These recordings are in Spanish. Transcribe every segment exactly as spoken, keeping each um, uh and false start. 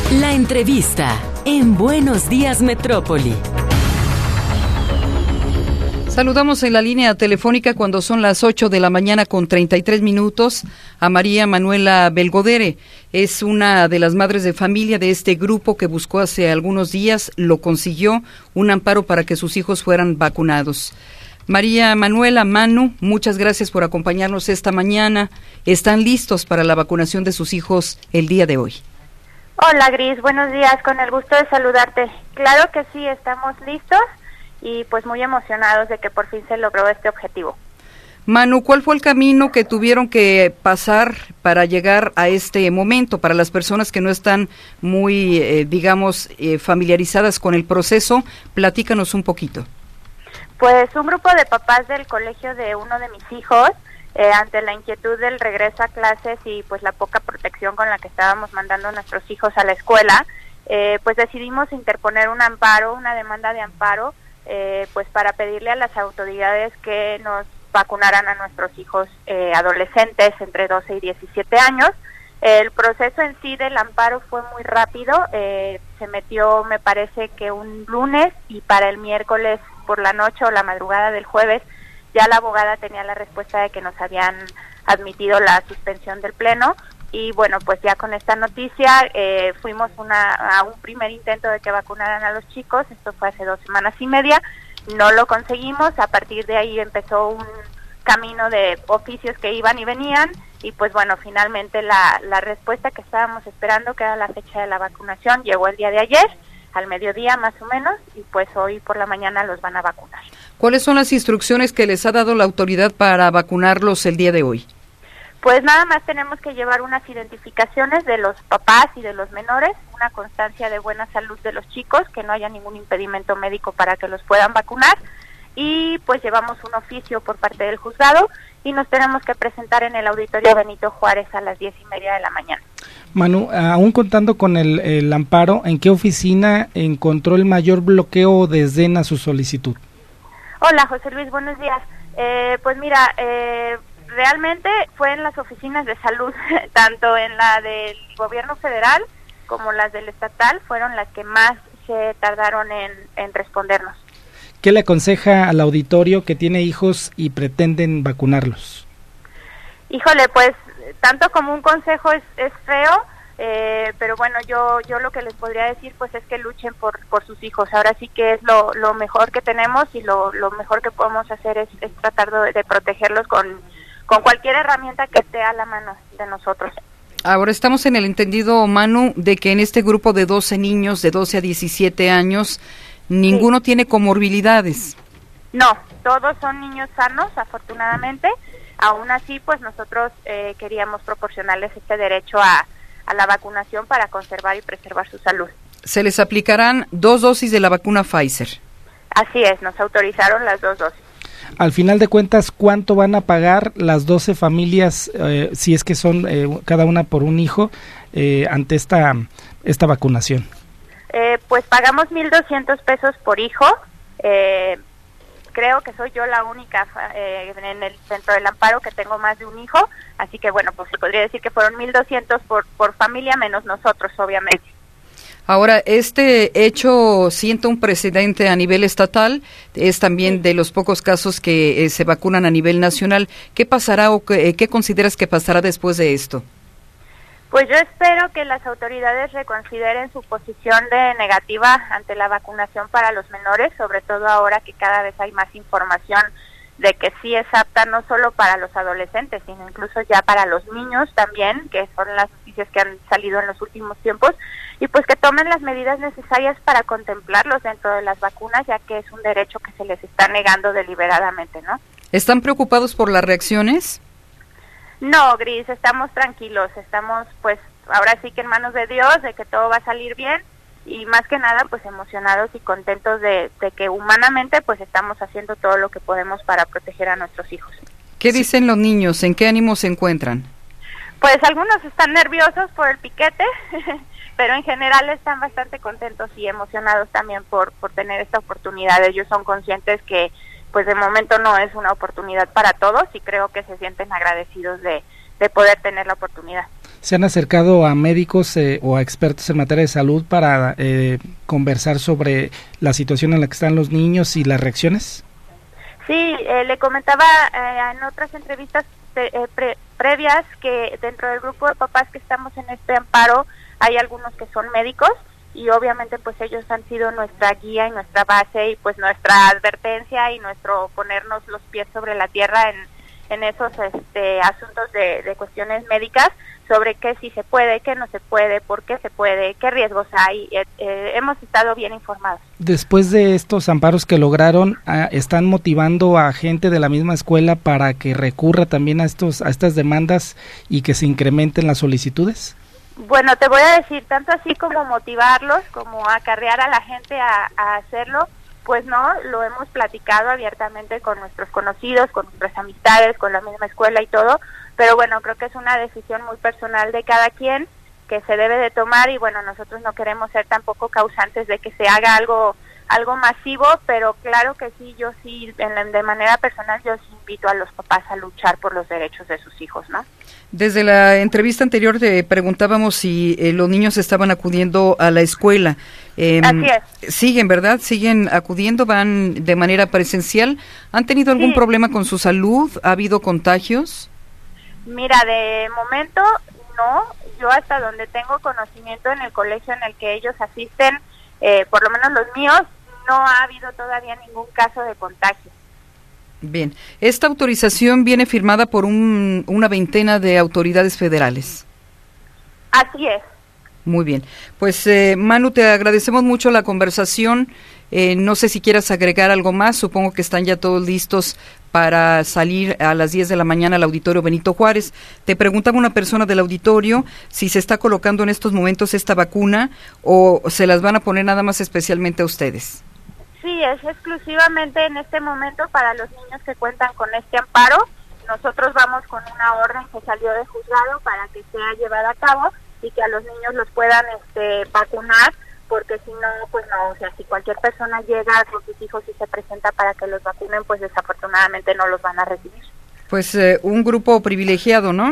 La entrevista en Buenos Días Metrópoli. Saludamos en la línea telefónica cuando son las ocho de la mañana con treinta y tres minutos a María Manuela Belgodere. Es una de las madres de familia de este grupo que buscó hace algunos días, lo consiguió, un amparo para que sus hijos fueran vacunados. María Manuela, Manu, muchas gracias por acompañarnos esta mañana. ¿Están listos para la vacunación de sus hijos el día de hoy? Hola Gris, buenos días, con el gusto de saludarte. Claro que sí, estamos listos y pues muy emocionados de que por fin se logró este objetivo. Manu, ¿cuál fue el camino que tuvieron que pasar para llegar a este momento? Para las personas que no están muy, eh, digamos, eh, familiarizadas con el proceso, platícanos un poquito. Pues un grupo de papás del colegio de uno de mis hijos, Eh, ante la inquietud del regreso a clases y pues la poca protección con la que estábamos mandando a nuestros hijos a la escuela, eh, pues decidimos interponer un amparo, una demanda de amparo, eh, pues para pedirle a las autoridades que nos vacunaran a nuestros hijos eh, adolescentes entre doce y diecisiete años. El proceso en sí del amparo fue muy rápido, eh, se metió me parece que un lunes y para el miércoles por la noche o la madrugada del jueves ya la abogada tenía la respuesta de que nos habían admitido la suspensión del pleno y bueno, pues ya con esta noticia eh, fuimos una, a un primer intento de que vacunaran a los chicos, esto fue hace dos semanas y media, no lo conseguimos, a partir de ahí empezó un camino de oficios que iban y venían y pues bueno, finalmente la, la respuesta que estábamos esperando, que era la fecha de la vacunación, llegó el día de ayer, al mediodía más o menos, y pues hoy por la mañana los van a vacunar. ¿Cuáles son las instrucciones que les ha dado la autoridad para vacunarlos el día de hoy? Pues nada más tenemos que llevar unas identificaciones de los papás y de los menores, una constancia de buena salud de los chicos, que no haya ningún impedimento médico para que los puedan vacunar, y pues llevamos un oficio por parte del juzgado y nos tenemos que presentar en el auditorio Benito Juárez a las diez y media de la mañana. Manu, aún contando con el, el amparo, ¿en qué oficina encontró el mayor bloqueo o desdén a su solicitud? Hola José Luis, buenos días. Eh, pues mira, eh, realmente fue en las oficinas de salud, tanto en la del gobierno federal como las del estatal, fueron las que más se tardaron en, en respondernos. ¿Qué le aconseja al auditorio que tiene hijos y pretenden vacunarlos? Híjole, pues tanto como un consejo es, es feo, eh, pero bueno, yo yo lo que les podría decir pues es que luchen por por sus hijos. Ahora sí que es lo, lo mejor que tenemos y lo, lo mejor que podemos hacer es, es tratar de, de protegerlos con, con cualquier herramienta que esté a la mano de nosotros. Ahora estamos en el entendido, Manu, de que en este grupo de doce niños de doce a diecisiete años, ninguno sí tiene comorbilidades. No, todos son niños sanos, afortunadamente. Aún así, pues nosotros eh, queríamos proporcionarles este derecho a, a la vacunación para conservar y preservar su salud. Se les aplicarán dos dosis de la vacuna Pfizer. Así es, nos autorizaron las dos dosis. Al final de cuentas, ¿cuánto van a pagar las doce familias, eh, si es que son eh, cada una por un hijo, eh, ante esta, esta vacunación? Eh, pues pagamos mil doscientos pesos por hijo. Eh, creo que soy yo la única eh, en el centro del amparo que tengo más de un hijo, así que bueno, pues se podría decir que fueron mil doscientos por, por familia menos nosotros, obviamente. Ahora, este hecho sienta un precedente a nivel estatal, es también sí de los pocos casos que eh, se vacunan a nivel nacional. ¿Qué pasará o qué, qué consideras que pasará después de esto? Pues yo espero que las autoridades reconsideren su posición de negativa ante la vacunación para los menores, sobre todo ahora que cada vez hay más información de que sí es apta no solo para los adolescentes, sino incluso ya para los niños también, que son las noticias que han salido en los últimos tiempos, y pues que tomen las medidas necesarias para contemplarlos dentro de las vacunas, ya que es un derecho que se les está negando deliberadamente, ¿no? ¿Están preocupados por las reacciones? No, Gris, estamos tranquilos, estamos pues ahora sí que en manos de Dios, de que todo va a salir bien y más que nada pues emocionados y contentos de, de que humanamente pues estamos haciendo todo lo que podemos para proteger a nuestros hijos. ¿Qué dicen los niños? ¿En qué ánimo se encuentran? Pues algunos están nerviosos por el piquete, pero en general están bastante contentos y emocionados también por, por tener esta oportunidad. Ellos son conscientes que pues de momento no es una oportunidad para todos y creo que se sienten agradecidos de, de poder tener la oportunidad. ¿Se han acercado a médicos eh, o a expertos en materia de salud para eh, conversar sobre la situación en la que están los niños y las reacciones? Sí, eh, le comentaba eh, en otras entrevistas pre, eh, pre, previas que dentro del grupo de papás que estamos en este amparo hay algunos que son médicos y obviamente pues ellos han sido nuestra guía y nuestra base y pues nuestra advertencia y nuestro ponernos los pies sobre la tierra en, en esos este, asuntos de, de cuestiones médicas, sobre qué sí se puede, qué no se puede, por qué se puede, qué riesgos hay. Eh, eh, hemos estado bien informados. Después de estos amparos que lograron, ¿están motivando a gente de la misma escuela para que recurra también a estos a estas demandas y que se incrementen las solicitudes? Bueno, te voy a decir, tanto así como motivarlos, como acarrear a la gente a, a hacerlo, pues no, lo hemos platicado abiertamente con nuestros conocidos, con nuestras amistades, con la misma escuela y todo, pero bueno, creo que es una decisión muy personal de cada quien que se debe de tomar y bueno, nosotros no queremos ser tampoco causantes de que se haga algo algo masivo, pero claro que sí, yo sí, en la, de manera personal, yo sí invito a los papás a luchar por los derechos de sus hijos, ¿no? Desde la entrevista anterior te preguntábamos si eh, los niños estaban acudiendo a la escuela. Eh, Así es. Siguen, ¿verdad? Siguen acudiendo, van de manera presencial. ¿Han tenido algún Sí. problema con su salud? ¿Ha habido contagios? Mira, de momento no, yo hasta donde tengo conocimiento en el colegio en el que ellos asisten, eh, por lo menos los míos, no ha habido todavía ningún caso de contagio. Bien, esta autorización viene firmada por un, una veintena de autoridades federales. Así es. Muy bien, pues eh, Manu, te agradecemos mucho la conversación. Eh, no sé si quieras agregar algo más, supongo que están ya todos listos para salir a las diez de la mañana al Auditorio Benito Juárez. Te preguntaba una persona del auditorio si se está colocando en estos momentos esta vacuna o se las van a poner nada más especialmente a ustedes. Sí, es exclusivamente en este momento para los niños que cuentan con este amparo. Nosotros vamos con una orden que salió de juzgado para que sea llevada a cabo y que a los niños los puedan este, vacunar, porque si no, pues no, o sea, si cualquier persona llega con sus hijos y se presenta para que los vacunen, pues desafortunadamente no los van a recibir. Pues eh, un grupo privilegiado, ¿no?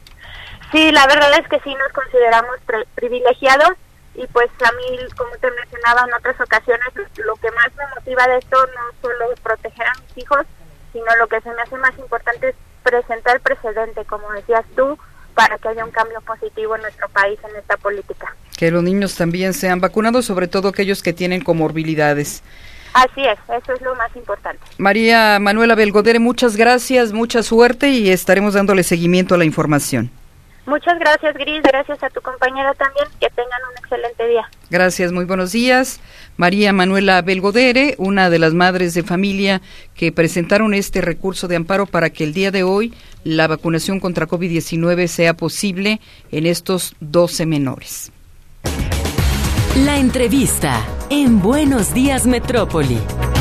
Sí, la verdad es que sí nos consideramos pre- privilegiados y pues a mí, como te mencionaba en otras ocasiones, lo que más me motiva de esto no solo proteger a mis hijos, sino lo que se me hace más importante es presentar el precedente, como decías tú, para que haya un cambio positivo en nuestro país en esta política. Que los niños también sean vacunados, sobre todo aquellos que tienen comorbilidades. Así es, eso es lo más importante. María Manuela Belgodere, muchas gracias, mucha suerte y estaremos dándole seguimiento a la información. Muchas gracias, Gris, gracias a tu compañera también, que tengan un excelente día. Gracias, muy buenos días. María Manuela Belgodere, una de las madres de familia que presentaron este recurso de amparo para que el día de hoy la vacunación contra COVID diecinueve sea posible en estos doce menores. La entrevista en Buenos Días Metrópoli.